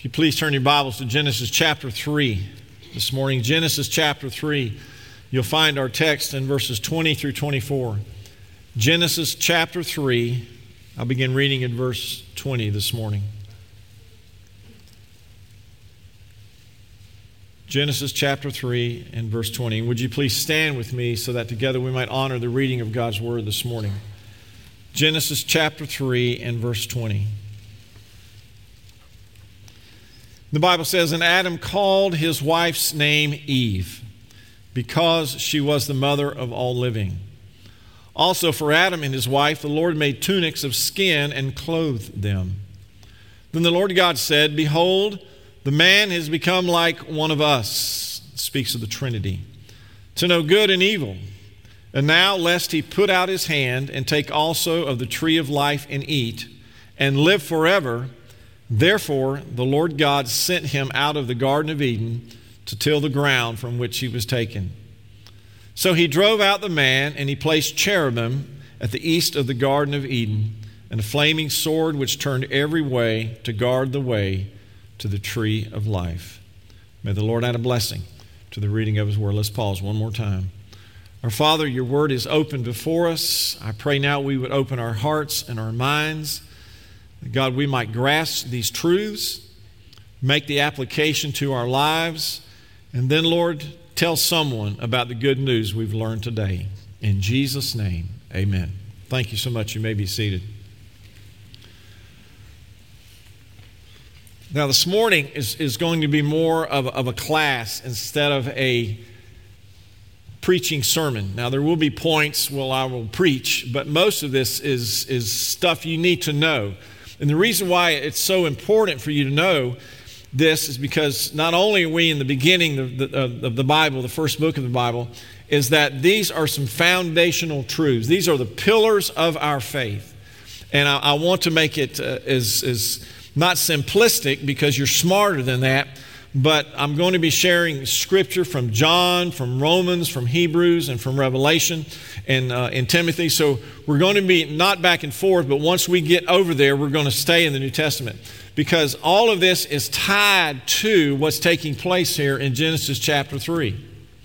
If you please turn your Bibles to Genesis chapter 3 this morning. Genesis chapter 3. You'll find our text in verses 20 through 24. Genesis chapter 3. I'll begin reading in verse 20 this morning. Genesis chapter 3 and verse 20. Would you please stand with me so that together we might honor the reading of God's Word this morning. Genesis chapter 3 and verse 20. The Bible says, "And Adam called his wife's name Eve, because she was the mother of all living. Also for Adam and his wife, the Lord made tunics of skin and clothed them. Then the Lord God said, Behold, the man has become like one of us," speaks of the Trinity, "to know good and evil. And now, lest he put out his hand and take also of the tree of life and eat, and live forever, therefore the Lord God sent him out of the Garden of Eden to till the ground from which he was taken. So he drove out the man, and he placed cherubim at the east of the Garden of Eden, and a flaming sword which turned every way to guard the way to the tree of life." May the Lord add a blessing to the reading of His Word. Let's pause one more time. Our Father, Your Word is open before us. I pray now we would open our hearts and our minds. God, we might grasp these truths, make the application to our lives, and then, Lord, tell someone about the good news we've learned today. In Jesus' name, amen. Thank you so much. You may be seated. Now, this morning is going to be more of a class instead of a preaching sermon. Now, there will be points where I will preach, but most of this is stuff you need to know. And the reason why it's so important for you to know this is because not only are we in the beginning of the Bible, the first book of the Bible, is that these are some foundational truths. These are the pillars of our faith. And I want to make it as not simplistic because you're smarter than that, but I'm going to be sharing scripture from John, from Romans, from Hebrews, and from Revelation and in Timothy. So we're going to be not back and forth, but once we get over there, we're going to stay in the New Testament because all of this is tied to what's taking place here in Genesis chapter 3.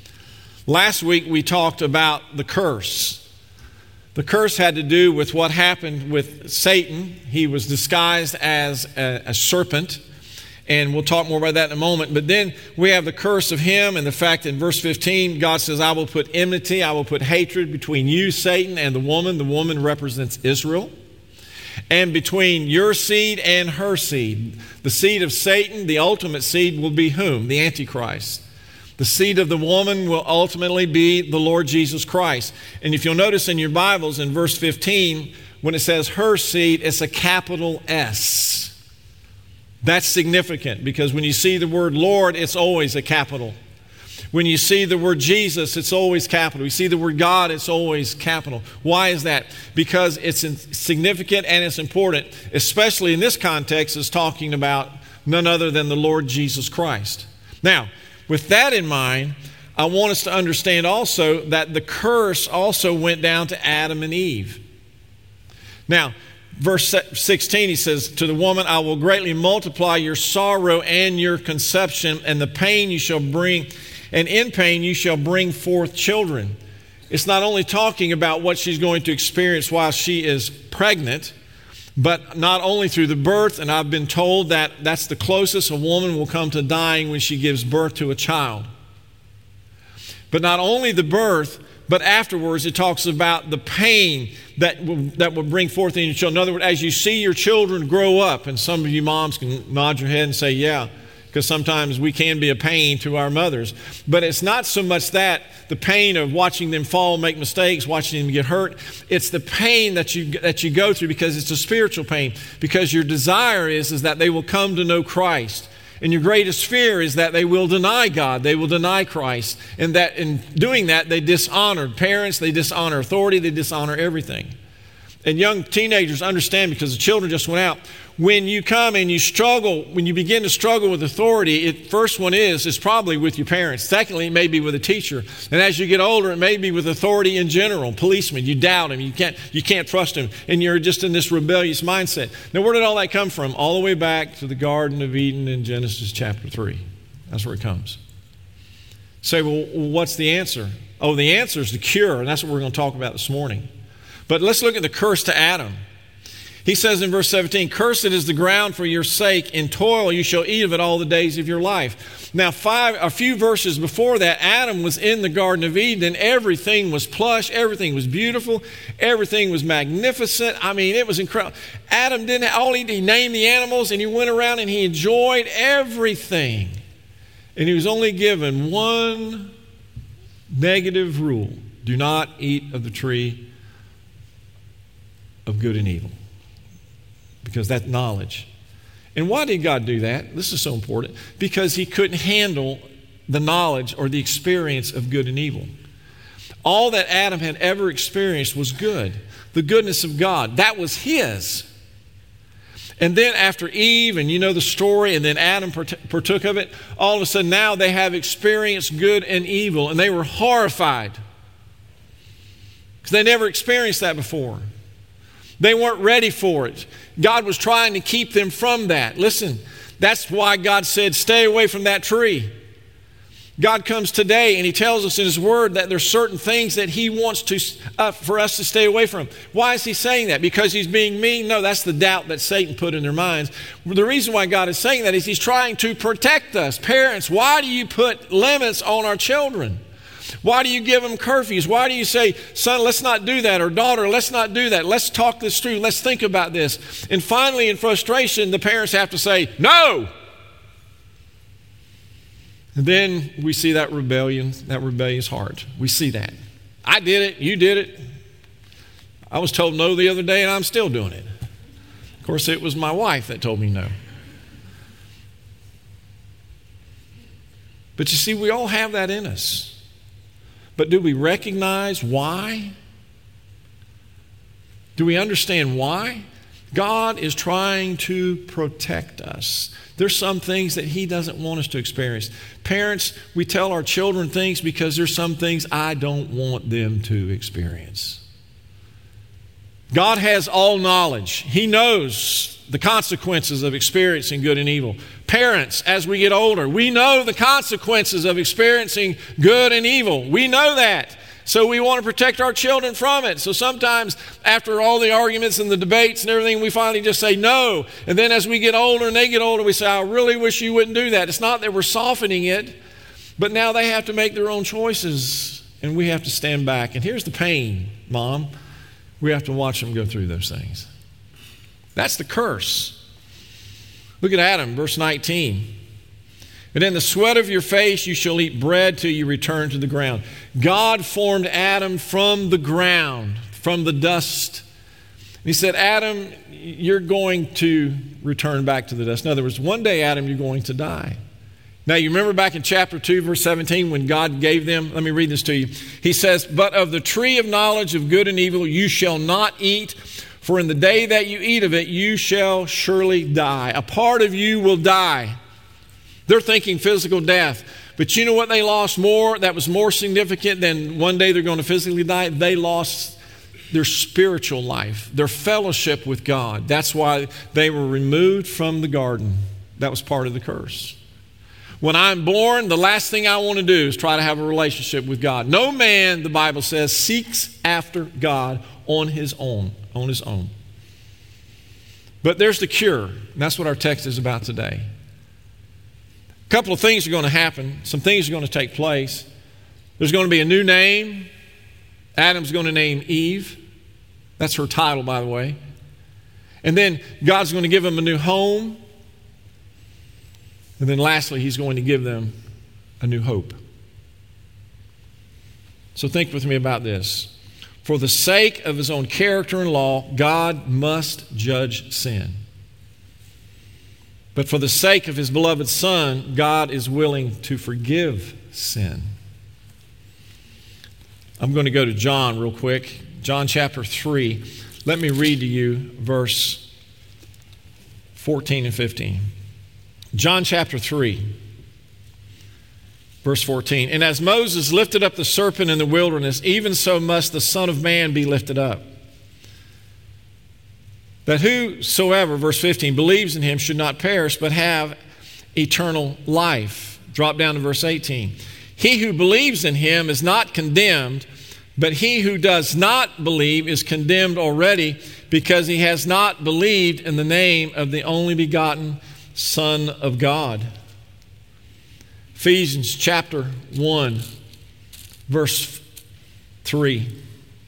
Last week we talked about the curse. The curse had to do with what happened with Satan. He was disguised as a serpent. And we'll talk more about that in a moment. But then we have the curse of him and the fact that in verse 15, God says, "I will put enmity, I will put hatred between you, Satan, and the woman." The woman represents Israel. "And between your seed and her seed." The seed of Satan, the ultimate seed, will be whom? The Antichrist. The seed of the woman will ultimately be the Lord Jesus Christ. And if you'll notice in your Bibles in verse 15, when it says her seed, it's a capital S. That's significant because when you see the word Lord, it's always a capital. When you see the word Jesus, it's always capital. You see the word God, it's always capital. Why is that? Because it's significant and it's important, especially in this context, is talking about none other than the Lord Jesus Christ. Now, with that in mind, I want us to understand also that the curse also went down to Adam and Eve. Now, verse 16, he says, "To the woman, I will greatly multiply your sorrow and your conception, and the pain you shall bring, and in pain you shall bring forth children." It's not only talking about what she's going to experience while she is pregnant, but not only through the birth, and I've been told that that's the closest a woman will come to dying when she gives birth to a child. But not only the birth, but afterwards it talks about the pain that will bring forth in your children. In other words, as you see your children grow up, and some of you moms can nod your head and say, yeah, because sometimes we can be a pain to our mothers. But it's not so much that, the pain of watching them fall, make mistakes, watching them get hurt. It's the pain that you go through because it's a spiritual pain. Because your desire is that they will come to know Christ. And your greatest fear is that they will deny God, they will deny Christ, and that in doing that, they dishonor parents, they dishonor authority, they dishonor everything. And young teenagers understand because the children just went out. when you come and you struggle, when you begin to struggle with authority, first one is probably with your parents. Secondly, it may be with a teacher. And as you get older, it may be with authority in general. Policemen, you doubt him. You can't trust him. And you're just in this rebellious mindset. Now, where did all that come from? All the way back to the Garden of Eden in Genesis chapter 3. That's where it comes. Say, well, what's the answer? Oh, the answer is the cure, and that's what we're going to talk about this morning. But let's look at the curse to Adam. He says in verse 17, "Cursed is the ground for your sake. In toil you shall eat of it all the days of your life." Now, a few verses before that, Adam was in the Garden of Eden, and everything was plush, everything was beautiful, everything was magnificent. I mean, it was incredible. Adam didn't, he named the animals, and he went around and he enjoyed everything. And he was only given one negative rule: do not eat of the tree of good and evil. Because that's knowledge. And why did God do that? This is so important. Because he couldn't handle the knowledge or the experience of good and evil. All that Adam had ever experienced was good. The goodness of God. That was his. And then after Eve, and you know the story, and then Adam partook of it, all of a sudden now they have experienced good and evil, and they were horrified. Because they never experienced that before. They weren't ready for it. God was trying to keep them from that. Listen, that's why God said, stay away from that tree. God comes today and he tells us in his word that there's certain things that he wants for us to stay away from. Why is he saying that? Because he's being mean? No, that's the doubt that Satan put in their minds. The reason why God is saying that is he's trying to protect us. Parents, why do you put limits on our children? Why do you give them curfews? Why do you say, son, let's not do that, or daughter, let's not do that. Let's talk this through. Let's think about this. And finally, in frustration, the parents have to say, no. And then we see that rebellion, that rebellious heart. We see that. I did it. You did it. I was told no the other day, and I'm still doing it. Of course, it was my wife that told me no. But you see, we all have that in us. But do we recognize why? Do we understand why? God is trying to protect us. There's some things that he doesn't want us to experience. Parents, we tell our children things because there's some things I don't want them to experience. God has all knowledge. He knows the consequences of experiencing good and evil. Parents, as we get older, we know the consequences of experiencing good and evil. We know that. So we want to protect our children from it. So sometimes after all the arguments and the debates and everything, we finally just say no. And then as we get older and they get older, we say, I really wish you wouldn't do that. It's not that we're softening it, but now they have to make their own choices and we have to stand back. And here's the pain, Mom. We have to watch them go through those things. That's the curse. Look at Adam, verse 19. And in the sweat of your face you shall eat bread till you return to the ground. God formed Adam from the ground, from the dust. And he said, Adam, you're going to return back to the dust. In other words, one day, Adam, you're going to die. Now, you remember back in chapter 2, verse 17, when God gave them, let me read this to you. He says, but of the tree of knowledge of good and evil you shall not eat, for in the day that you eat of it, you shall surely die. A part of you will die. They're thinking physical death. But you know what they lost more, that was more significant than one day they're going to physically die? They lost their spiritual life, their fellowship with God. That's why they were removed from the garden. That was part of the curse. When I'm born, the last thing I want to do is try to have a relationship with God. No man, the Bible says, seeks after God on his own. But there's the cure. And that's what our text is about today. A couple of things are going to happen. Some things are going to take place. There's going to be a new name. Adam's going to name Eve. That's her title, by the way. And then God's going to give them a new home. And then lastly, he's going to give them a new hope. So think with me about this. For the sake of his own character and law, God must judge sin. But for the sake of his beloved Son, God is willing to forgive sin. I'm going to go to John real quick. John chapter 3. Let me read to you verse 14 and 15. John chapter 3, verse 14. And as Moses lifted up the serpent in the wilderness, even so must the Son of Man be lifted up, that whosoever, verse 15, believes in him should not perish, but have eternal life. Drop down to verse 18. He who believes in him is not condemned, but he who does not believe is condemned already, because he has not believed in the name of the only begotten Son of God. Ephesians chapter 1, verse 3.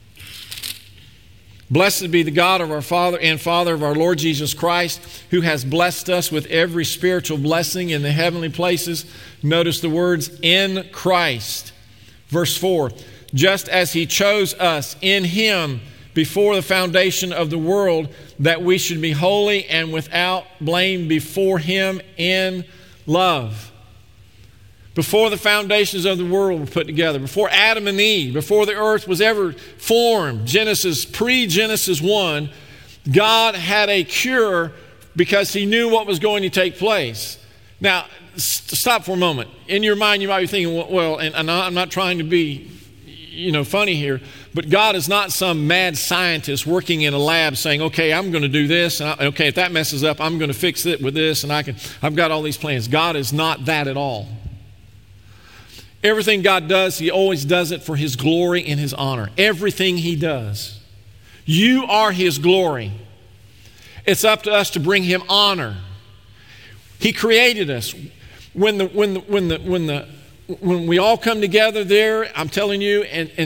Blessed be the God of our Father and Father of our Lord Jesus Christ, who has blessed us with every spiritual blessing in the heavenly places. Notice the words, in Christ. Verse 4, just as he chose us in him before the foundation of the world, that we should be holy and without blame before him in love. Before the foundations of the world were put together, before Adam and Eve, before the earth was ever formed, pre-Genesis 1, God had a cure because he knew what was going to take place. Now, stop for a moment. In your mind, you might be thinking, well, and I'm not trying to be, funny here, but God is not some mad scientist working in a lab saying, okay, I'm going to do this, and okay, if that messes up, I'm going to fix it with this, and I've got all these plans. God is not that at all. Everything God does, he always does it for his glory and his honor. Everything he does. You are his glory. It's up to us to bring him honor. He created us. When we all come together there, I'm telling you,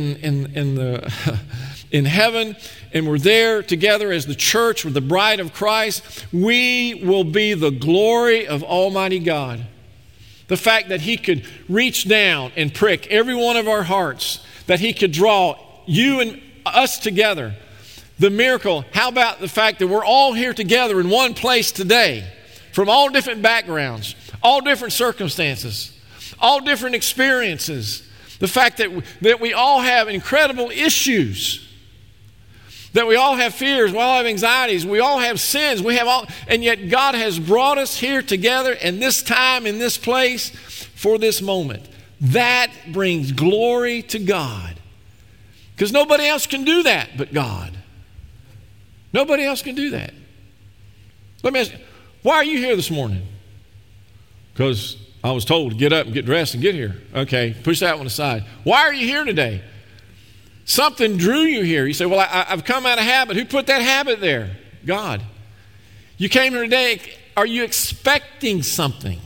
in heaven, and we're there together as the church with the bride of Christ, we will be the glory of Almighty God. The fact that he could reach down and prick every one of our hearts, that he could draw you and us together. The miracle, how about the fact that we're all here together in one place today, from all different backgrounds, all different circumstances, all different experiences. The fact that we all have incredible issues, that we all have fears, we all have anxieties, we all have sins, and yet God has brought us here together in this time, in this place, for this moment. That brings glory to God. Because nobody else can do that but God. Nobody else can do that. Let me ask you, why are you here this morning? Because I was told to get up and get dressed and get here. Okay, push that one aside. Why are you here today? Something drew you here. You say, well, I've come out of habit. Who put that habit there? God. You came here today. Are you expecting something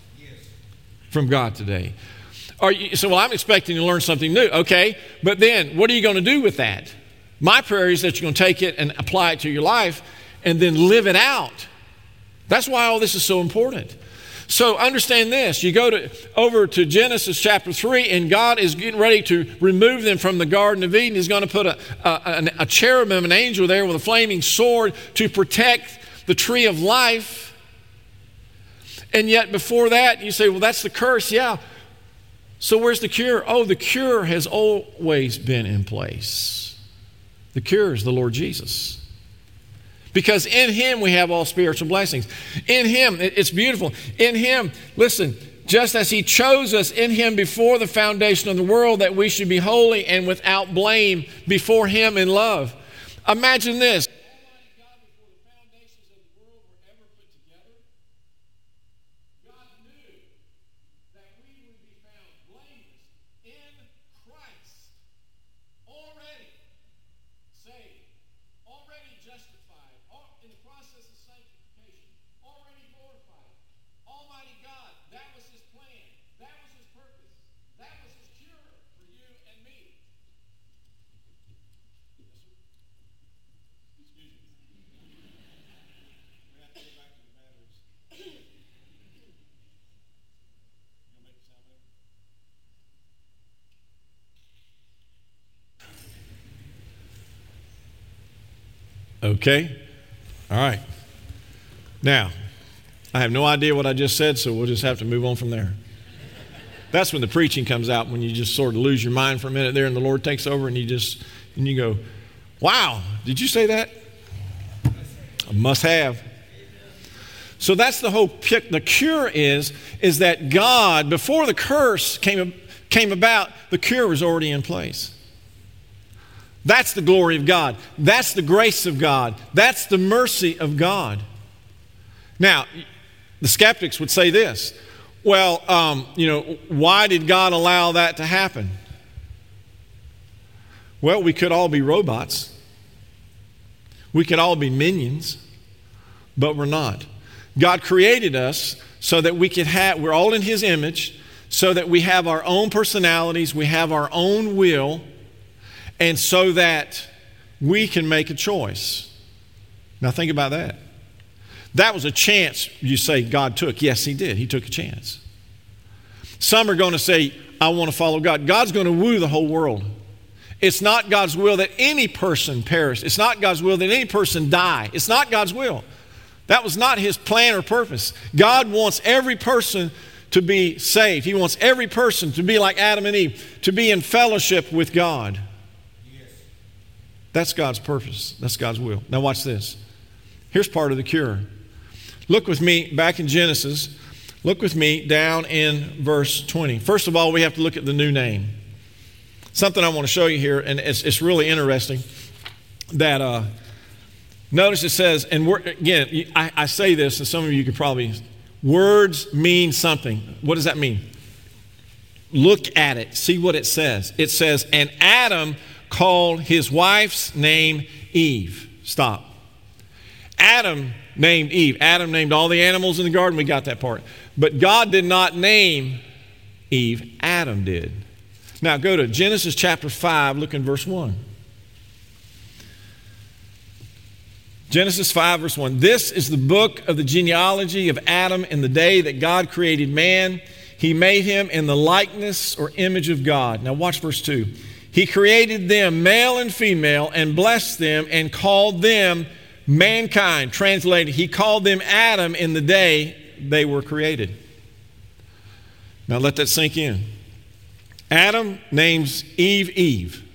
from God today? You say, well, I'm expecting to learn something new. Okay, but then what are you going to do with that? My prayer is that you're going to take it and apply it to your life and then live it out. That's why all this is so important. So understand this. You go over to Genesis chapter 3, and God is getting ready to remove them from the Garden of Eden. He's going to put a cherubim, an angel there with a flaming sword to protect the tree of life. And yet before that, you say, well, that's the curse. Yeah. So where's the cure? Oh, the cure has always been in place. The cure is the Lord Jesus. Because in him we have all spiritual blessings. In him, it's beautiful. In him, listen, just as he chose us in him before the foundation of the world, that we should be holy and without blame before him in love. Imagine this. Okay? All right. Now, I have no idea what I just said, so we'll just have to move on from there. That's when the preaching comes out, when you just sort of lose your mind for a minute there and the Lord takes over and you go, wow, did you say that? I must have. So that's the whole the cure is that God, before the curse came about, the cure was already in place. That's the glory of God. That's the grace of God. That's the mercy of God. Now, the skeptics would say this, well, why did God allow that to happen? Well, we could all be robots. We could all be minions, but we're not. God created us so that we're all in His image, so that we have our own personalities, we have our own will, and so that we can make a choice. Now think about that. That was a chance you say God took. Yes, He did. He took a chance. Some are going to say, I want to follow God. God's going to woo the whole world. It's not God's will that any person perish. It's not God's will that any person die. It's not God's will. That was not His plan or purpose. God wants every person to be saved. He wants every person to be like Adam and Eve, to be in fellowship with God. Yes. That's God's purpose. That's God's will. Now watch this. Here's part of the cure. Look with me back in Genesis. Look with me down in verse 20. First of all, we have to look at the new name. Something I want to show you here, and it's really interesting that notice it says, and again, I say this, and some of you could probably, words mean something. What does that mean? Look at it. See what it says. It says, and Adam called his wife's name Eve. Stop. Adam named Eve. Adam named all the animals in the garden. We got that part. But God did not name Eve. Adam did. Now go to Genesis chapter 5, look in verse 1. Genesis 5, verse 1. This is the book of the genealogy of Adam in the day that God created man. He made him in the likeness or image of God. Now watch verse 2. He created them, male and female, and blessed them and called them mankind. Translated, He called them Adam in the day they were created. Now let that sink in. Adam names Eve Eve.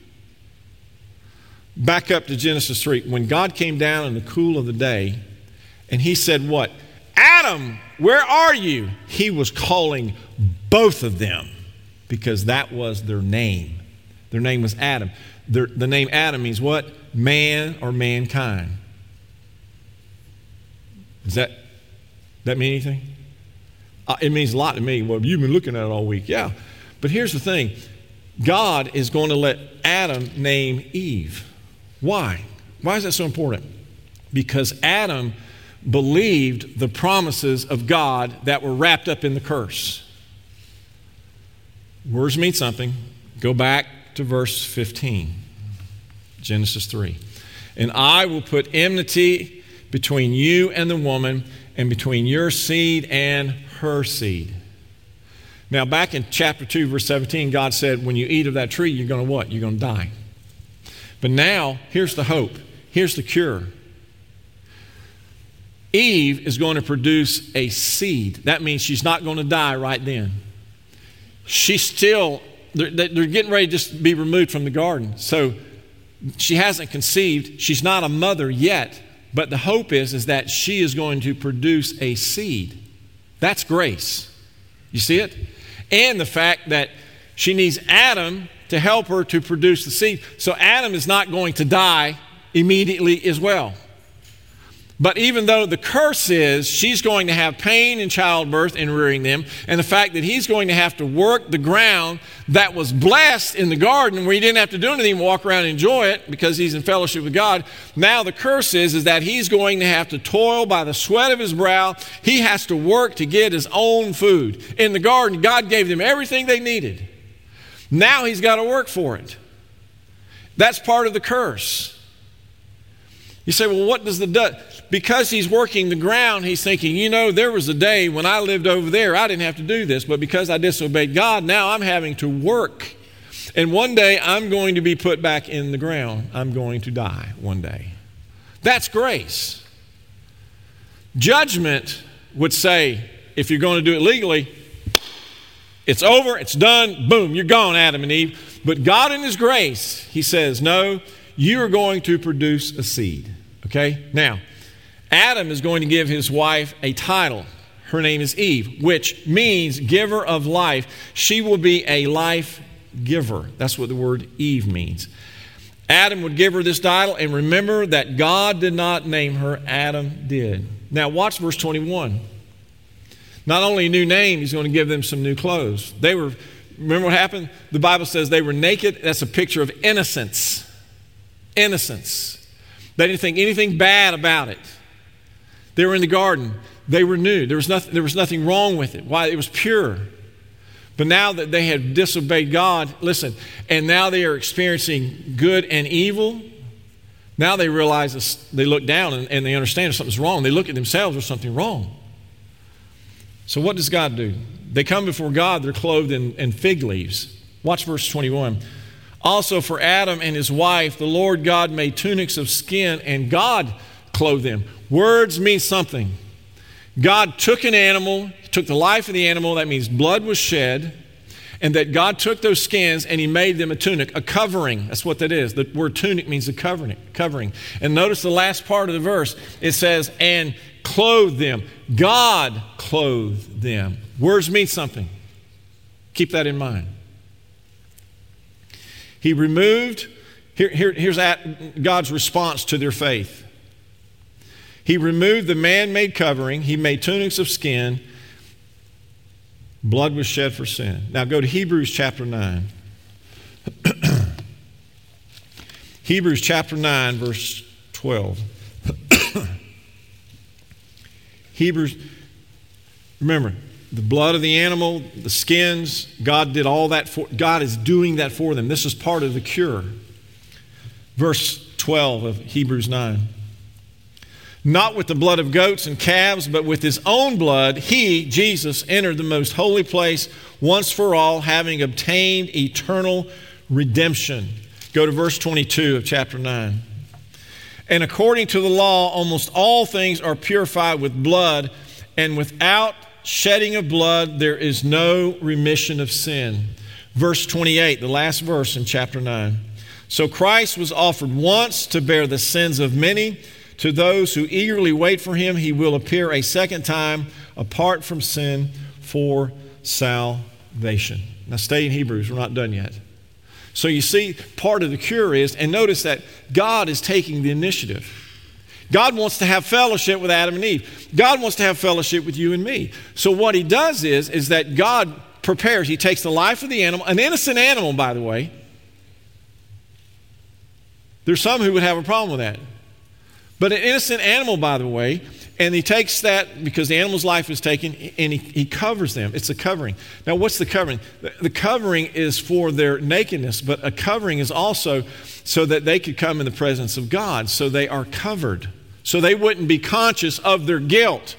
Back up to Genesis 3. When God came down in the cool of the day, and He said what? Adam, where are you? He was calling both of them because that was their name. Their name was Adam. The name Adam means what? Man or mankind. Does that mean anything? It means a lot to me. Well, you've been looking at it all week. Yeah. But here's the thing. God is going to let Adam name Eve. Why? Why is that so important? Because Adam believed the promises of God that were wrapped up in the curse. Words mean something. Go back to verse 15. Genesis 3. And I will put enmity between you and the woman, and between your seed and her seed. Now, back in chapter 2, verse 17, God said, when you eat of that tree, you're going to what? You're going to die. But now, here's the hope. Here's the cure. Eve is going to produce a seed. That means she's not going to die right then. She's still, they're getting ready to just be removed from the garden. So she hasn't conceived. She's not a mother yet. But the hope is that she is going to produce a seed. That's grace. You see it? And the fact that she needs Adam to help her to produce the seed. So Adam is not going to die immediately as well. But even though the curse is she's going to have pain in childbirth and rearing them, and the fact that he's going to have to work the ground that was blessed in the garden where he didn't have to do anything, walk around and enjoy it because he's in fellowship with God, now the curse is that he's going to have to toil by the sweat of his brow. He has to work to get his own food. In the garden, God gave them everything they needed. Now he's got to work for it. That's part of the curse. You say, well, what does because he's working the ground, he's thinking, there was a day when I lived over there, I didn't have to do this, but because I disobeyed God, now I'm having to work. And one day I'm going to be put back in the ground. I'm going to die one day. That's grace. Judgment would say, if you're going to do it legally, it's over, it's done, boom, you're gone, Adam and Eve. But God in His grace, He says, no, you are going to produce a seed. Okay? Now, Adam is going to give his wife a title. Her name is Eve, which means giver of life. She will be a life giver. That's what the word Eve means. Adam would give her this title, and remember that God did not name her, Adam did. Now watch verse 21. Not only a new name, he's going to give them some new clothes. Remember what happened? The Bible says they were naked. That's a picture of innocence. Innocence. They didn't think anything bad about it. They were in the garden. They were new. There was nothing wrong with it. Why? It was pure. But now that they had disobeyed God, listen, and now they are experiencing good and evil, now they realize this, they look down and they understand something's wrong. They look at themselves, there's something wrong. So what does God do? They come before God, they're clothed in fig leaves. Watch verse 21. Also for Adam and his wife, the Lord God made tunics of skin, and God clothed them. Words mean something. God took an animal, took the life of the animal, that means blood was shed, and that God took those skins and he made them a tunic, a covering. That's what that is. The word tunic means a covering. And notice the last part of the verse. It says, and clothed them. God clothed them. Words mean something. Keep that in mind. He removed, here's God's response to their faith. He removed the man-made covering. He made tunics of skin. Blood was shed for sin. Now go to Hebrews chapter 9. Hebrews chapter 9, verse 12. Hebrews, remember, the blood of the animal, the skins, God did all that for, God is doing that for them. This is part of the cure. Verse 12 of Hebrews 9. Not with the blood of goats and calves, but with his own blood, he, Jesus, entered the most holy place once for all, having obtained eternal redemption. Go to verse 22 of chapter 9. And according to the law, almost all things are purified with blood, and without shedding of blood, there is no remission of sin. Verse 28, the last verse in chapter 9. So Christ was offered once to bear the sins of many. To those who eagerly wait for him, he will appear a second time apart from sin for salvation. Now stay in Hebrews, we're not done yet. So you see, part of the cure is, and notice that God is taking the initiative. God wants to have fellowship with Adam and Eve. God wants to have fellowship with you and me. So what he does is that God prepares, he takes the life of the animal, an innocent animal, by the way. There's some who would have a problem with that. But an innocent animal, by the way, and he takes that because the animal's life is taken, and he covers them. It's a covering. Now, what's the covering? The covering is for their nakedness, but a covering is also so that they could come in the presence of God. So they are covered. So they wouldn't be conscious of their guilt.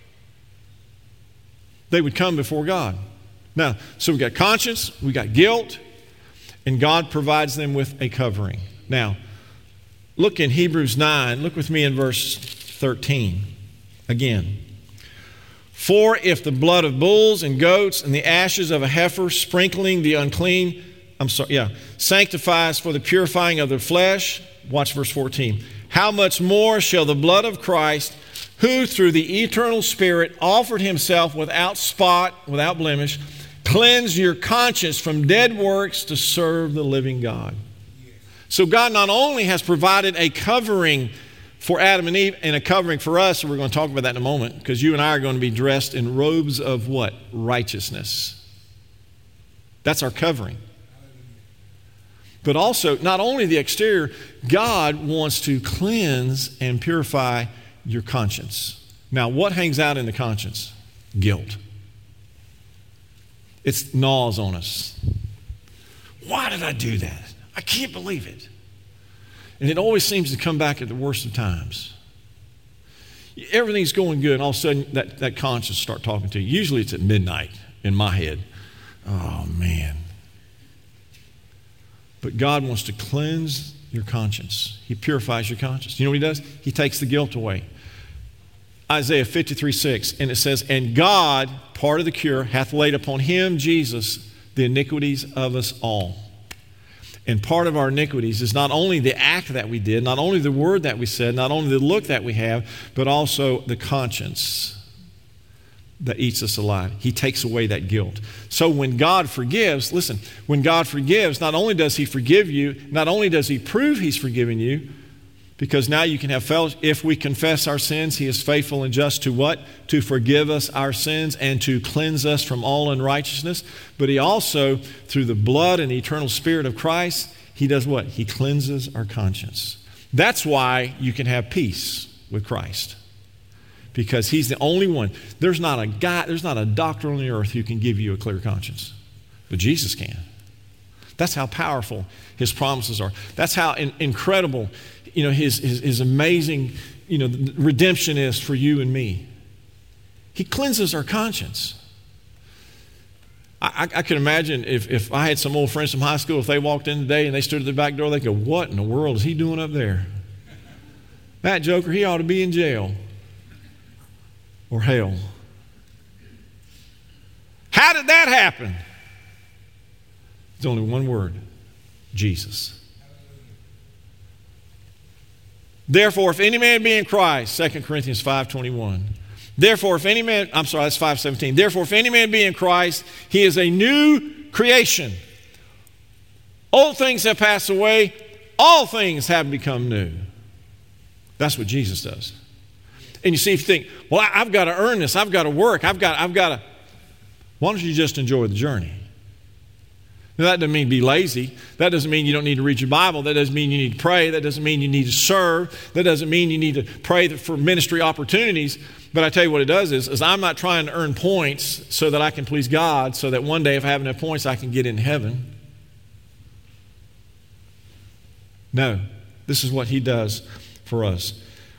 They would come before God. Now, so we got conscience, we got guilt, and God provides them with a covering. Now, look in Hebrews 9. Look with me in verse 13 again. For if the blood of bulls and goats and the ashes of a heifer sprinkling the unclean, sanctifies for the purifying of the flesh. Watch verse 14. How much more shall the blood of Christ, who through the eternal Spirit offered himself without spot, without blemish, cleanse your conscience from dead works to serve the living God. So God not only has provided a covering for Adam and Eve and a covering for us, and we're going to talk about that in a moment, because you and I are going to be dressed in robes of what? Righteousness. That's our covering. But also, not only the exterior, God wants to cleanse and purify your conscience. Now, what hangs out in the conscience? Guilt. It gnaws on us. Why did I do that? I can't believe it. And it always seems to come back at the worst of times. Everything's going good, and all of a sudden that conscience starts talking to you. Usually it's at midnight in my head. Oh, man. But God wants to cleanse your conscience. He purifies your conscience. You know what he does? He takes the guilt away. Isaiah 53:6, and it says, and God, part of the cure, hath laid upon him, Jesus, the iniquities of us all. And part of our iniquities is not only the act that we did, not only the word that we said, not only the look that we have, but also the conscience that eats us alive. He takes away that guilt. So when God forgives, listen, when God forgives, not only does He forgive you, not only does He prove He's forgiven you, because now you can have fellowship. If we confess our sins, He is faithful and just to what? To forgive us our sins and to cleanse us from all unrighteousness. But He also, through the blood and the eternal Spirit of Christ, He does what? He cleanses our conscience. That's why you can have peace with Christ. Because He's the only one. There's not a doctor on the earth who can give you a clear conscience. But Jesus can. That's how powerful His promises are. That's how incredible, His amazing, redemption is for you and me. He cleanses our conscience. I can imagine if I had some old friends from high school, if they walked in today and they stood at the back door, they'd go, "What in the world is he doing up there? That joker, he ought to be in jail or hell." How did that happen? It's only one word: Jesus. Therefore, if any man be in Christ, 2 Corinthians 5:21. Therefore, if any man, that's 5:17. Therefore, if any man be in Christ, he is a new creation. Old things have passed away, all things have become new. That's what Jesus does. And you see, if you think, well, I've got to earn this, I've got to work, I've got to. Why don't you just enjoy the journey? Now, that doesn't mean be lazy. That doesn't mean you don't need to read your Bible. That doesn't mean you need to pray. That doesn't mean you need to serve. That doesn't mean you need to pray for ministry opportunities. But I tell you what it does is I'm not trying to earn points so that I can please God, so that one day if I have enough points I can get in heaven. No, this is what He does for us.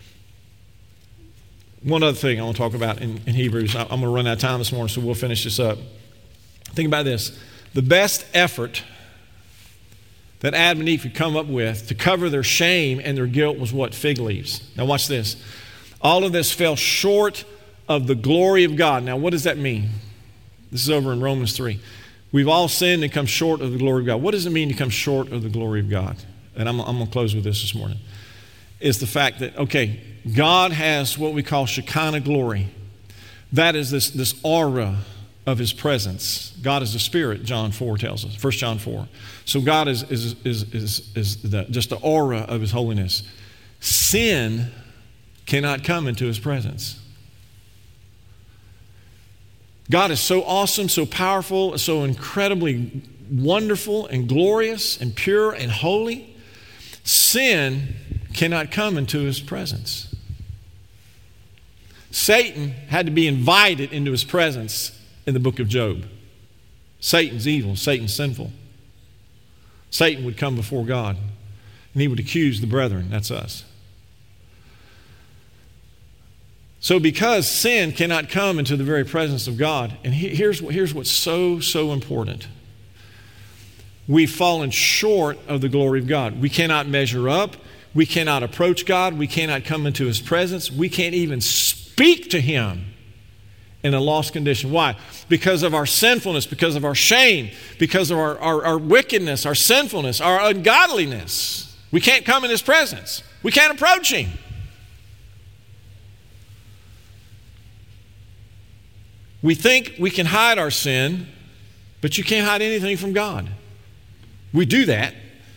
One other thing I want to talk about in Hebrews. I'm going to run out of time this morning, so we'll finish this up. Think about this. The best effort that Adam and Eve could come up with to cover their shame and their guilt was what? Fig leaves. Now watch this. All of this fell short of the glory of God. Now what does that mean? This is over in Romans 3. We've all sinned and come short of the glory of God. What does it mean to come short of the glory of God? And I'm going to close with this morning. Is the fact that, okay, God has what we call Shekinah glory. That is this aura of His presence. God is the Spirit, John 4 tells us, 1 John 4. So God is just the aura of His holiness. Sin cannot come into His presence. God is so awesome, so powerful, so incredibly wonderful and glorious and pure and holy. Sin cannot come into His presence. Satan had to be invited into His presence in the book of Job. Satan's evil, Satan's sinful. Satan would come before God and he would accuse the brethren. That's us. So because sin cannot come into the very presence of God, and here's what's so important. We've fallen short of the glory of God. We cannot measure up. We cannot approach God. We cannot come into His presence. We can't even speak to Him in a lost condition. Why? Because of our sinfulness, because of our shame, because of our wickedness, our sinfulness, our ungodliness. We can't come in His presence. We can't approach Him. We think we can hide our sin, but you can't hide anything from God. We do that.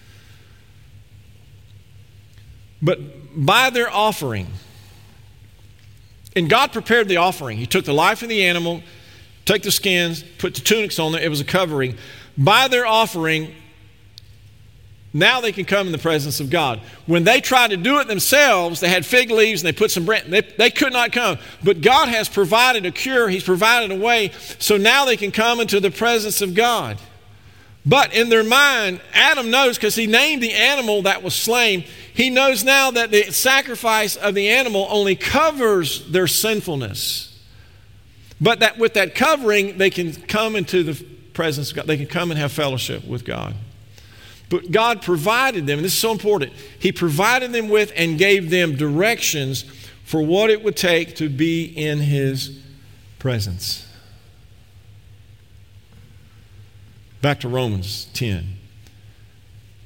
But by their offering, and God prepared the offering. He took the life of the animal, took the skins, put the tunics on there. It was a covering. By their offering, now they can come in the presence of God. When they tried to do it themselves, they had fig leaves and they put some bread. They could not come. But God has provided a cure. He's provided a way. So now they can come into the presence of God. But in their mind, Adam knows, because he named the animal that was slain, he knows now that the sacrifice of the animal only covers their sinfulness. But that with that covering, they can come into the presence of God. They can come and have fellowship with God. But God provided them, and this is so important, He provided them with and gave them directions for what it would take to be in His presence. Back to Romans 10.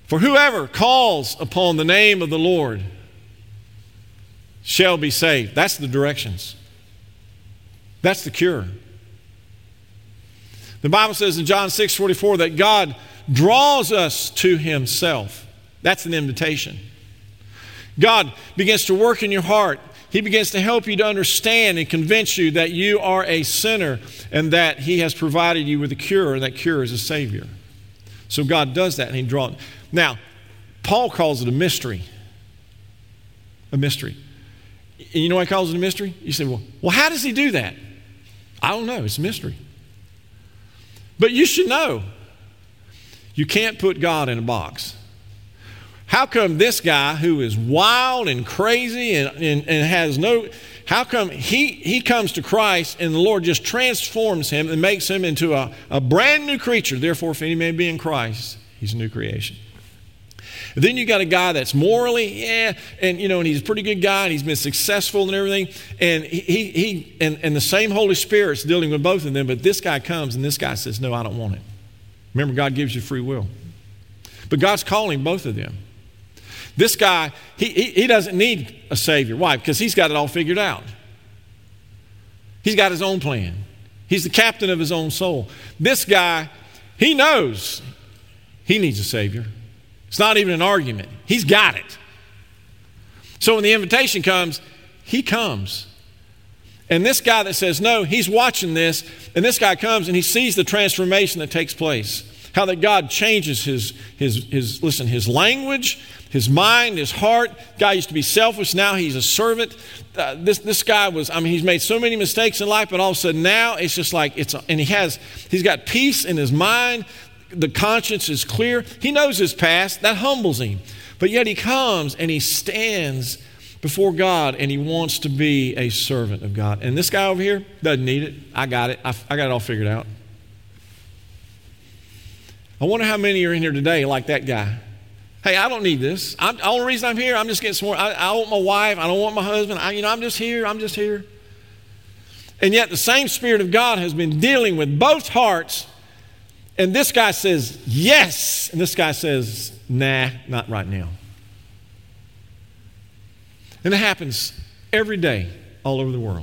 For whoever calls upon the name of the Lord shall be saved. That's the directions. That's the cure. The Bible says in John 6:44 that God draws us to himself. That's an invitation. God begins to work in your heart. He begins to help you to understand and convince you that you are a sinner and that he has provided you with a cure, and that cure is a Savior. So God does that, and he draws. Now, Paul calls it a mystery. A mystery. And you know why he calls it a mystery? You say, well, how does he do that? I don't know. It's a mystery. But you should know. You can't put God in a box. How come this guy who is wild and crazy and has no... How come he comes to Christ and the Lord just transforms him and makes him into a brand new creature? Therefore, if any man be in Christ, he's a new creation. And then you got a guy that's morally, and he's a pretty good guy, and he's been successful and everything, and and the same Holy Spirit's dealing with both of them, but this guy comes and this guy says, no, I don't want it. Remember, God gives you free will. But God's calling both of them. This guy, he doesn't need a Savior. Why? Because he's got it all figured out. He's got his own plan. He's the captain of his own soul. This guy, he knows he needs a Savior. It's not even an argument. He's got it. So when the invitation comes, he comes. And this guy that says no, he's watching this, and this guy comes and he sees the transformation that takes place. How that God changes his language, his mind, his heart. Guy used to be selfish. Now he's a servant. This guy he's made so many mistakes in life, but all of a sudden now it's just like he's got peace in his mind. The conscience is clear. He knows his past. That humbles him. But yet he comes and he stands before God and he wants to be a servant of God. And this guy over here doesn't need it. I got it. I got it all figured out. I wonder how many are in here today like that guy. Hey, I don't need this. The only reason I'm here, I'm just getting sworn. I don't want my wife. I don't want my husband. I'm just here. I'm just here. And yet the same Spirit of God has been dealing with both hearts. And this guy says, yes. And this guy says, nah, not right now. And it happens every day all over the world.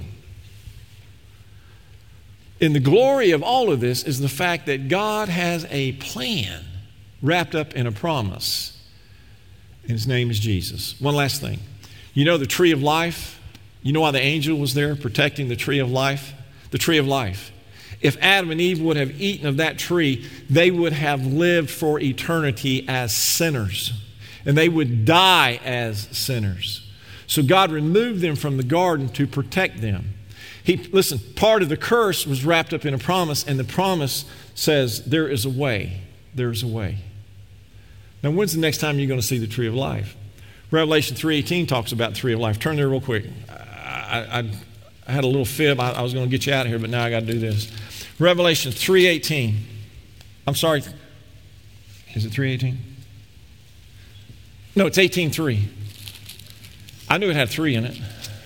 And the glory of all of this is the fact that God has a plan wrapped up in a promise. And his name is Jesus. One last thing. You know the tree of life? You know why the angel was there protecting the tree of life? The tree of life. If Adam and Eve would have eaten of that tree, they would have lived for eternity as sinners. And they would die as sinners. So God removed them from the garden to protect them. Listen, part of the curse was wrapped up in a promise, and the promise says there is a way. There is a way. Now, when's the next time you're going to see the tree of life? Revelation 3:18 talks about the tree of life. Turn there real quick. I had a little fib. I was going to get you out of here, but now I got to do this. Revelation 3:18. I'm sorry. Is it 3:18? No, it's 18:3. I knew it had 3 in it.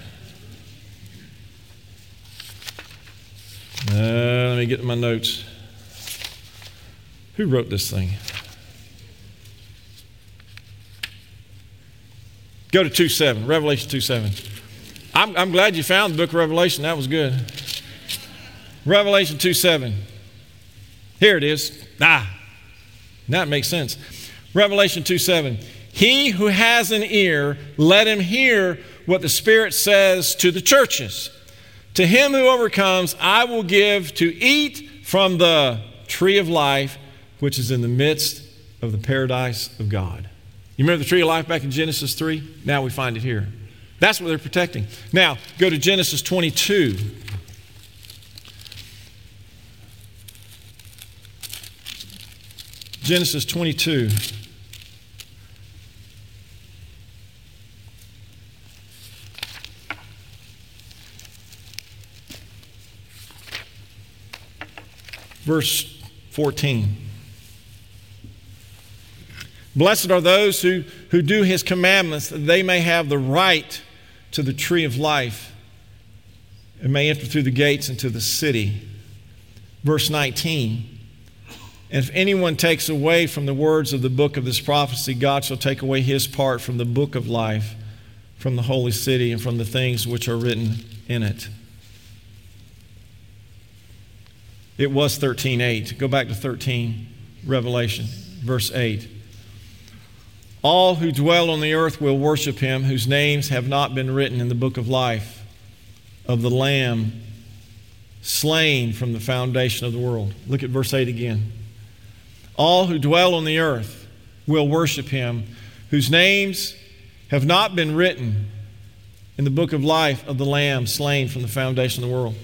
Let me get to my notes. Who wrote this thing? Go to 2:7, Revelation 2:7. I'm glad you found the book of Revelation. That was good. Revelation 2:7. Here it is. Now it makes sense. Revelation 2:7. He who has an ear, let him hear what the Spirit says to the churches. To him who overcomes, I will give to eat from the tree of life, which is in the midst of the paradise of God. You remember the tree of life back in Genesis 3? Now we find it here. That's what they're protecting. Now, go to Genesis 22. Genesis 22. Verse 14. Blessed are those who do his commandments, that they may have the right to the tree of life and may enter through the gates into the city. Verse 19. And if anyone takes away from the words of the book of this prophecy, God shall take away his part from the book of life, from the holy city, and from the things which are written in it. It was 13:8. Go back to 13, Revelation, verse 8. All who dwell on the earth will worship him, whose names have not been written in the book of life of the Lamb slain from the foundation of the world. Look at verse 8 again. All who dwell on the earth will worship him, whose names have not been written in the book of life of the Lamb slain from the foundation of the world.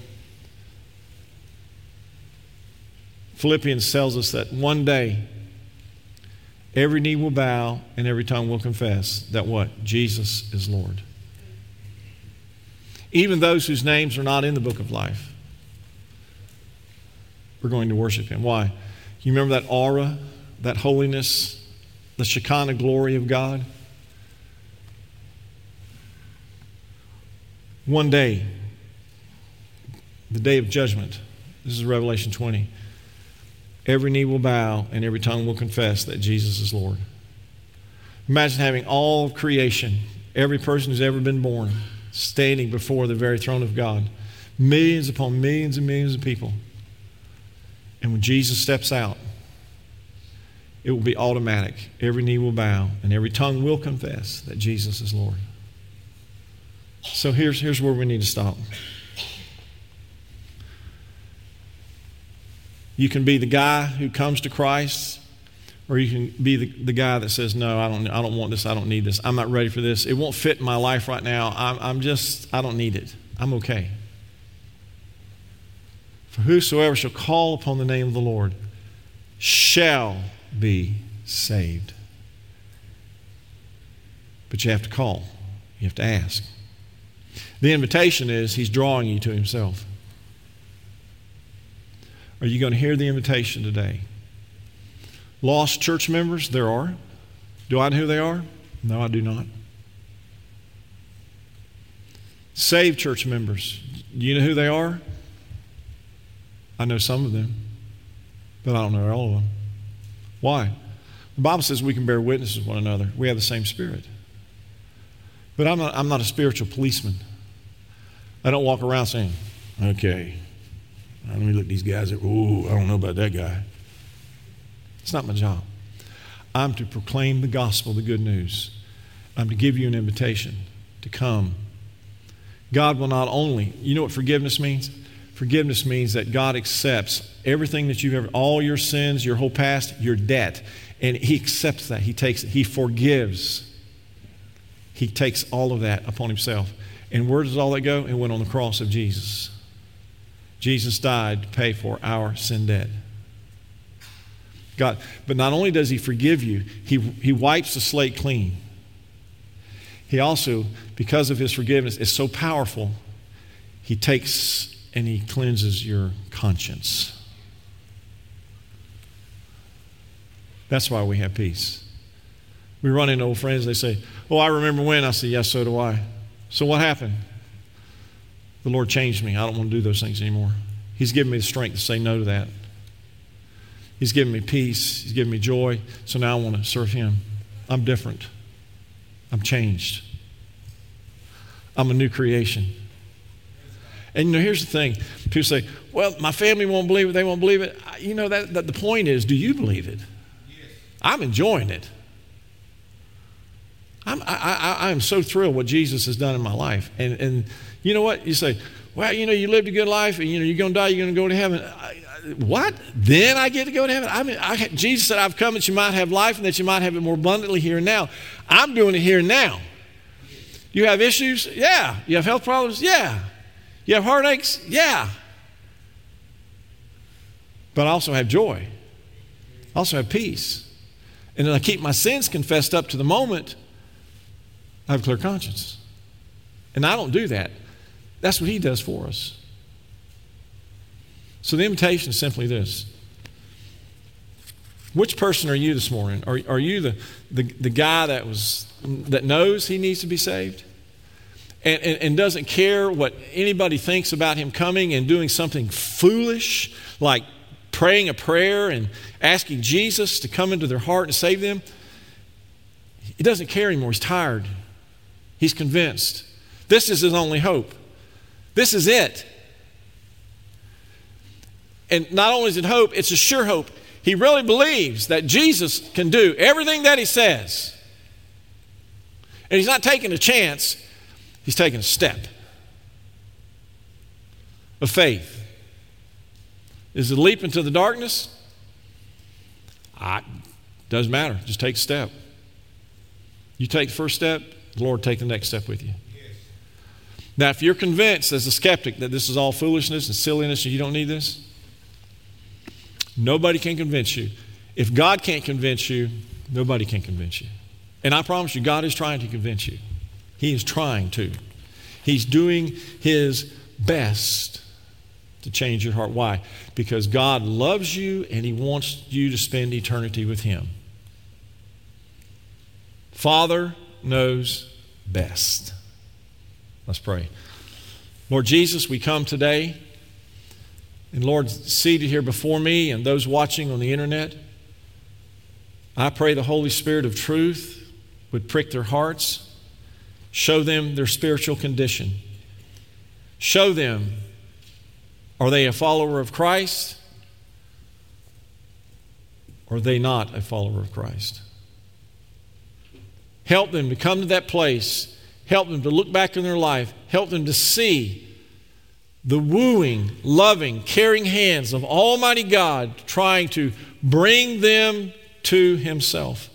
Philippians tells us that one day every knee will bow and every tongue will confess that what? Jesus is Lord. Even those whose names are not in the book of life, we're going to worship him. Why? You remember that aura, that holiness, the Shekinah glory of God? One day, the day of judgment, this is Revelation 20, every knee will bow and every tongue will confess that Jesus is Lord. Imagine having all of creation, every person who's ever been born, standing before the very throne of God. Millions upon millions and millions of people. And when Jesus steps out, it will be automatic. Every knee will bow and every tongue will confess that Jesus is Lord. So here's where we need to stop. You can be the guy who comes to Christ, or you can be the guy that says, no, I don't want this, I don't need this, I'm not ready for this, it won't fit in my life right now, I don't need it, I'm okay. For whosoever shall call upon the name of the Lord shall be saved. But you have to call, you have to ask. The invitation is he's drawing you to himself. Are you going to hear the invitation today? Lost church members, there are. Do I know who they are? No, I do not. Saved church members, do you know who they are? I know some of them, but I don't know all of them. Why? The Bible says we can bear witness with one another. We have the same spirit. But I'm not a spiritual policeman. I don't walk around saying, okay, let me look at these guys. I don't know about that guy. It's not my job. I'm to proclaim the gospel, the good news. I'm to give you an invitation to come. God will not only, you know what forgiveness means? Forgiveness means that God accepts everything that you've ever, all your sins, your whole past, your debt. And he accepts that. He takes it. He forgives. He takes all of that upon himself. And where does all that go? It went on the cross of Jesus. Jesus died to pay for our sin debt. God, but not only does he forgive you, he wipes the slate clean. He also, because of his forgiveness, is so powerful, he takes and he cleanses your conscience. That's why we have peace. We run into old friends, they say, oh, I remember when. I say, yes, so do I. So what happened? The Lord changed me. I don't want to do those things anymore. He's given me the strength to say no to that. He's given me peace. He's given me joy. So now I want to serve him. I'm different. I'm changed. I'm a new creation. And here's the thing. People say, well, my family won't believe it. They won't believe it. That the point is, do you believe it? Yes. I'm enjoying it. I am so thrilled what Jesus has done in my life. And you know what? You say, well, you lived a good life and, you're going to die, you're going to go to heaven. What? Then I get to go to heaven? Jesus said, I've come that you might have life and that you might have it more abundantly here and now. I'm doing it here and now. You have issues? Yeah. You have health problems? Yeah. You have heartaches? Yeah. But I also have joy. I also have peace. And then I keep my sins confessed up to the moment I have a clear conscience. And I don't do that. That's what he does for us. So the invitation is simply this. Which person are you this morning? Are you the guy that knows he needs to be saved? And doesn't care what anybody thinks about him coming and doing something foolish like praying a prayer and asking Jesus to come into their heart and save them, he doesn't care anymore. He's tired. He's convinced. This is his only hope. This is it. And not only is it hope, it's a sure hope. He really believes that Jesus can do everything that he says. And he's not taking a chance. He's taking a step of faith. Is it a leap into the darkness? Doesn't matter. Just take a step. You take the first step, the Lord will take the next step with you. Now, if you're convinced as a skeptic that this is all foolishness and silliness and you don't need this, nobody can convince you. If God can't convince you, nobody can convince you. And I promise you, God is trying to convince you. He is trying to. He's doing his best to change your heart. Why? Because God loves you and he wants you to spend eternity with him. Father knows best. Let's pray. Lord Jesus, we come today, and Lord, seated here before me and those watching on the internet, I pray the Holy Spirit of truth would prick their hearts, show them their spiritual condition. Show them, are they a follower of Christ or are they not a follower of Christ? Help them to come to that place. Help them to look back in their life. Help them to see the wooing, loving, caring hands of Almighty God trying to bring them to himself.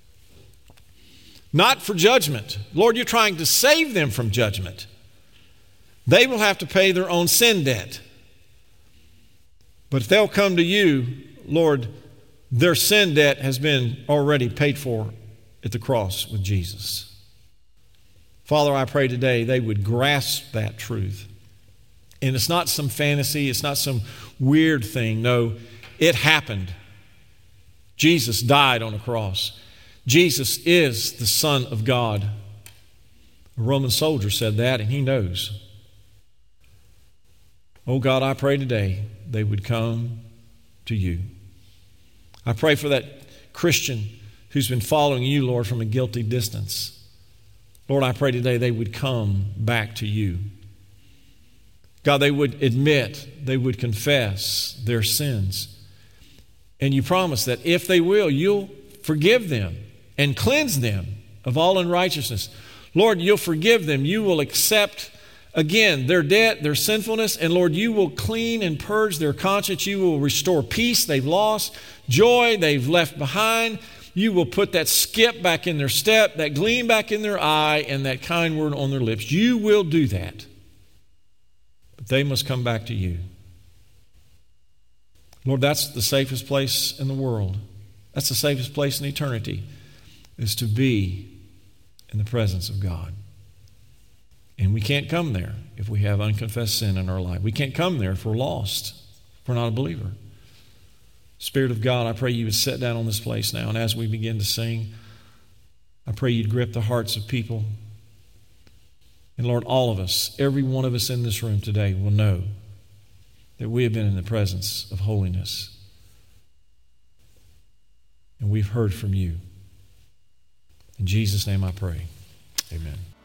Not for judgment. Lord, you're trying to save them from judgment. They will have to pay their own sin debt. But if they'll come to you, Lord, their sin debt has been already paid for at the cross with Jesus. Father, I pray today they would grasp that truth. And it's not some fantasy, it's not some weird thing. No, it happened. Jesus died on a cross. Jesus is the Son of God. A Roman soldier said that, and he knows. Oh God, I pray today they would come to you. I pray for that Christian who's been following you, Lord, from a guilty distance. Lord, I pray today they would come back to you. God, they would admit, they would confess their sins. And you promise that if they will, you'll forgive them and cleanse them of all unrighteousness. Lord, you'll forgive them. You will accept, again, their debt, their sinfulness. And Lord, you will clean and purge their conscience. You will restore peace they've lost, joy they've left behind. You will put that skip back in their step, that gleam back in their eye, and that kind word on their lips. You will do that. But they must come back to you. Lord, that's the safest place in the world. That's the safest place in eternity, is to be in the presence of God. And we can't come there if we have unconfessed sin in our life. We can't come there if we're lost, if we're not a believer. Spirit of God, I pray you would sit down on this place now. And as we begin to sing, I pray you'd grip the hearts of people. And Lord, all of us, every one of us in this room today will know that we have been in the presence of holiness. And we've heard from you. In Jesus' name I pray. Amen.